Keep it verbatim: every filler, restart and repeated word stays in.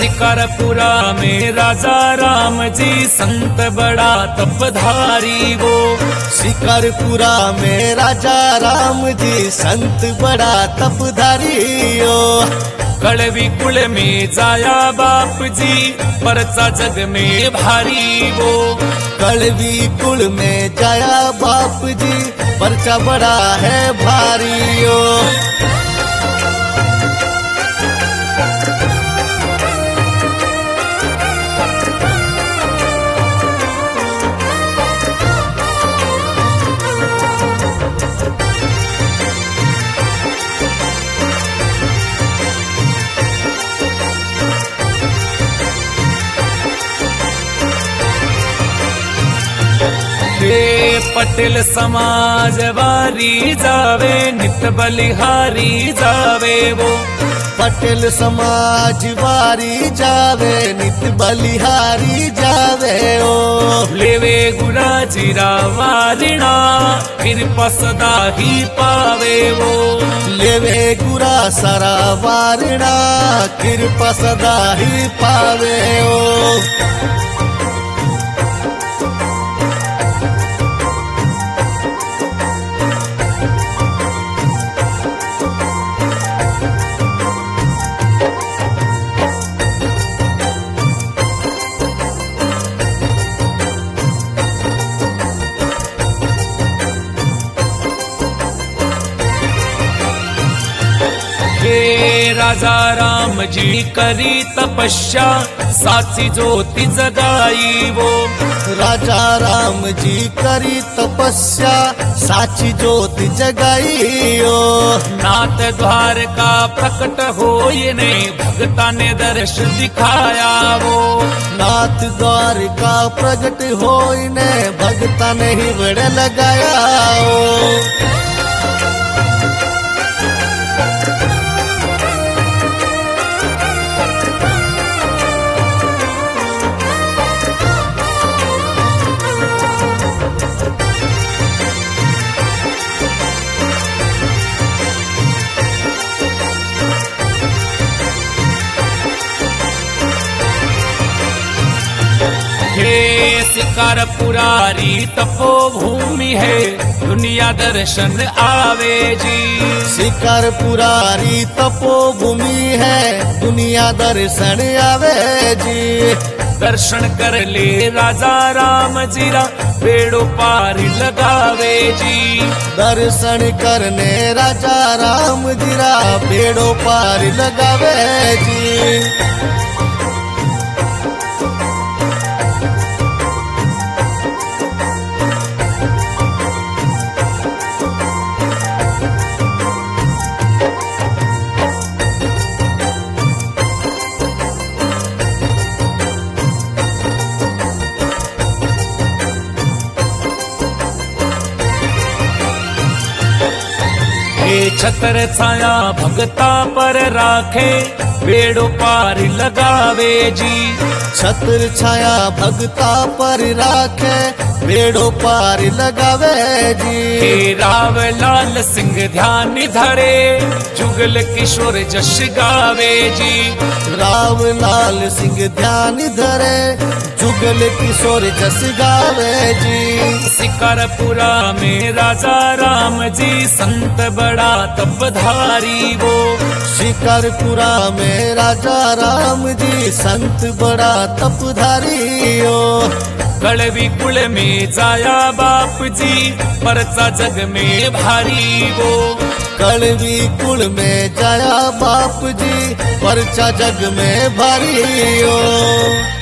शिकारपुरा में राजा राम जी संत बड़ा तपधारी वो। शिकारपुरा में राजा राम जी संत बड़ा तपधारी ओ। कड़वी कुल में जाया बाप जी परचा जग में भारी वो। कड़वी कुल में जाया बाप जी परचा बड़ा है भारी ओ। पटेल समाज वारी जावे नित बलिहारी जावे वो। पटेल समाज वारी जावे नित बलिहारी जावे ओ। लेवे गुरा जीरा वारिणा कृपा सदा ही पावे वो। लेवे गुरा सरा वारिणा कृपा सदा ही पावे ओ। राजा राम जी करी तपस्या साची ज्योति जगाई वो। राजा राम जी करी तपस्या साची ज्योति जगाई ओ। नाथ द्वार का प्रकट होए ने भगता ने दर्श दिखाया वो। नाथ द्वार का प्रकट होए ने भगता ने ही बड़े लगाया ओ। शिकारपुरारी तपोभूमि है दुनिया दर्शन आवे जी। शिकारपुरारी तपोभूमि है दुनिया दर्शन आवे जी। दर्शन कर ले राजा राम जीरा बेड़ो पार लगावे जी। दर्शन करने राजा राम जीरा बेड़ो पार लगावे जी। छतर छाया भगता पर राखे बेड़ो पार लगावे जी। छत्र छाया भगता पर राखे बेड़ो पार लगावे जी। राव लाल सिंह ध्यान धरे जुगल किशोर जश गावे जी। राव लाल सिंह ध्यान धरे जुगल किशोर जश गावे जी। शिकारपुरा में राजा राम जी संत बड़ा तपधारी वो। शिकारपुरा में राजा राम जी संत बड़ा तपधारी ओ। कड़वी कुल में जाया बाप जी परचा जग में भारी वो। कड़वी कुल में जाया बाप जी परचा जग में भारी ओ।